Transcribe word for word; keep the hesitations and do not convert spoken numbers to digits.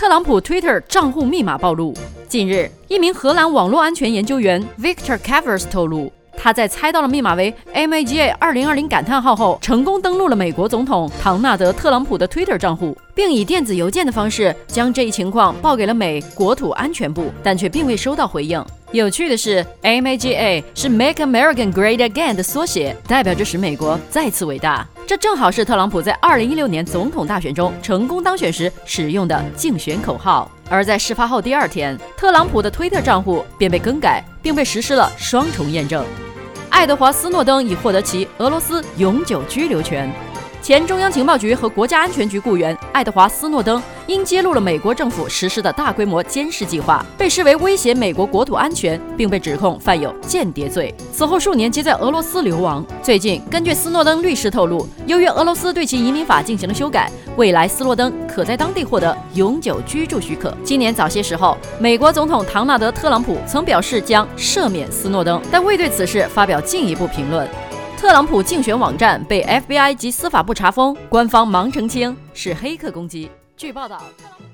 特朗普 Twitter 账户密码暴露。近日，一名荷兰网络安全研究员 Victor Cavers 透露，他在猜到了密码为 M A G A 二零二零感叹号后，成功登录了美国总统唐纳德·特朗普的 Twitter 账户，并以电子邮件的方式将这一情况报给了美国土安全部，但却并未收到回应。有趣的是 ，M A G A 是 Make America Great Again 的缩写，代表着使美国再次伟大。这正好是特朗普在二零一六年总统大选中成功当选时使用的竞选口号。而在事发后第二天，特朗普的推特账户便被更改，并被实施了双重验证。爱德华·斯诺登已获得其俄罗斯永久居留权。前中央情报局和国家安全局雇员爱德华·斯诺登因揭露了美国政府实施的大规模监视计划，被视为威胁美国国土安全，并被指控犯有间谍罪。此后数年皆在俄罗斯流亡。最近，根据斯诺登律师透露，由于俄罗斯对其移民法进行了修改，未来斯诺登可在当地获得永久居住许可。今年早些时候，美国总统唐纳德·特朗普曾表示将赦免斯诺登，但未对此事发表进一步评论。特朗普竞选网站被 F B I 及司法部查封，官方忙澄清是黑客攻击。据报道，特朗普